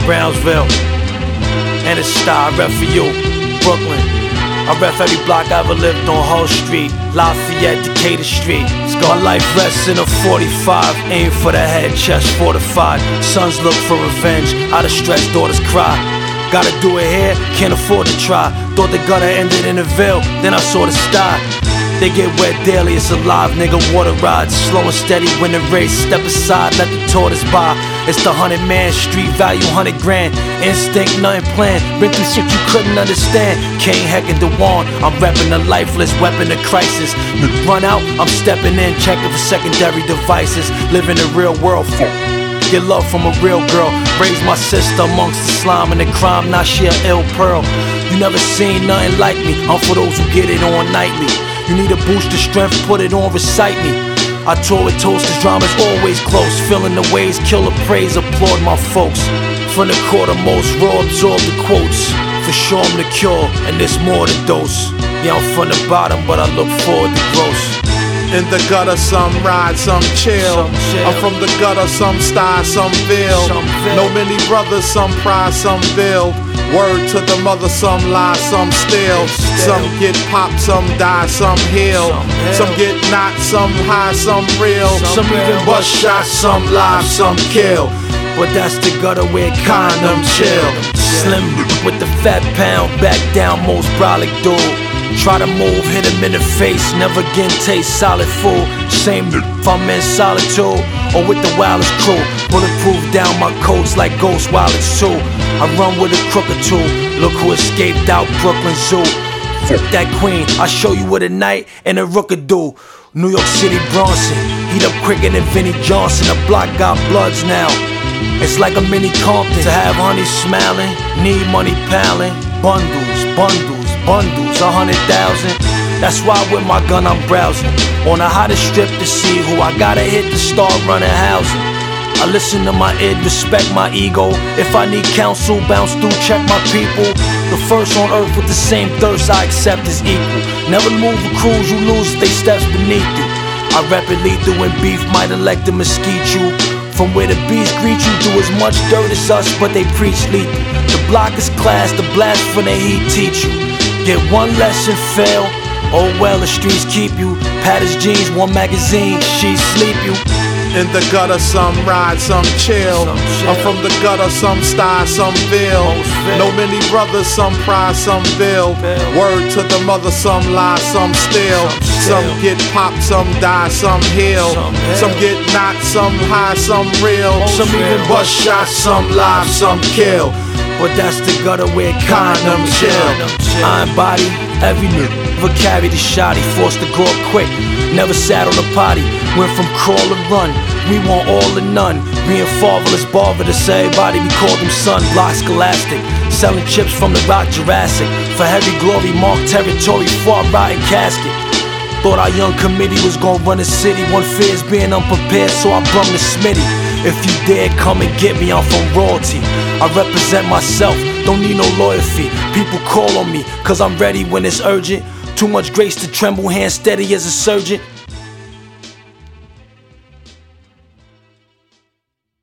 Brownsville, and it's Star. I rep for you, Brooklyn. I rep every block I ever lived on. Hull Street, Lafayette, Decatur Street. My life rests in a 45, aim for the head, chest fortified. Sons look for revenge, out of stress, daughters cry. Gotta do it here, can't afford to try. Thought the gutter ended in the Ville, then I saw the sty. They get wet daily, it's a live nigga water ride. Slow and steady, win the race, step aside, let the tortoise by. It's the 100-man street value, 100 grand. Instinct, nothing planned, been through shit you couldn't understand. Kane, Heck, and DeWan, I'm repping the lifeless weapon of crisis. Run out, I'm stepping in, checking for secondary devices. Living the real world, get love from a real girl. Raised my sister amongst the slime and the crime, now she an ill pearl. You never seen nothing like me, I'm for those who get it on nightly. You need a boost of strength, put it on, recite me. I tour with toast, cause drama's always close. Feeling the ways, kill the praise, applaud my folks. From the quarter most raw, absorb the quotes. For sure I'm the cure, and there's more to dose. Yeah, I'm from the bottom, but I look forward to gross. In the gutter, some ride, some chill. I'm from the gutter, some style, some build. No many brothers, some prize, some build. Word to the mother, some lie, some steal. Some get popped, some die, some heal. Some get knocked, some high, some real. Some even bust shots, some live, some kill. But that's the gutter where condom chill. Slim with the fat pound, back down most brolic dude. Try to move, hit him in the face, never again taste solid food. Same if I'm in solitude or with the wildest crew. Bulletproof down my coats like ghost wallets too. I run with a crook or two, look who escaped out Brooklyn Zoo. Fuck that queen, I show you what a night and a rook could do. New York City Bronson, heat up quicker than Vinnie Johnson. The block got bloods now, it's like a mini Compton. To have honey smiling, need money piling. Bundles, bundles, bundles, 100,000. That's why with my gun I'm browsing on the hottest strip to see who I gotta hit to start running housing. I listen to my id, respect my ego. If I need counsel, bounce through, check my people. The first on earth with the same thirst I accept as equal. Never move a cruise, you lose, they steps beneath you. I rap it lethal when beef might elect to mesquite you. From where the bees greet you, do as much dirt as us, but they preach lethal. The block is class, the blast from the heat teach you. Get one lesson, fail, oh well, the streets keep you. Padders jeans, one magazine, she sleep you. In the gutter, some ride, some chill. I'm from the gutter, some style, some build. No many brothers, some prize, some build. Word to the mother, some lie, some steal. Some get popped, some die, some heal. Some get knocked, some high, some real. Some even bust shots, some live, some kill. But that's the gutter where condom chill. Iron body, every nigga never carried a shotty. Forced to grow up quick, never sat on a potty. Went from crawl to run, we want all or none. Being fatherless, barbarous, everybody we called him son. Block scholastic, selling chips from the rock Jurassic. For heavy glory, marked territory, far rotten casket. Thought our young committee was gonna run the city. One fear is being unprepared, so I brung the Smitty. If you dare come and get me, I'm from royalty. I represent myself, don't need no lawyer fee. People call on me, cause I'm ready when it's urgent. Too much grace to tremble, hand steady as a surgeon.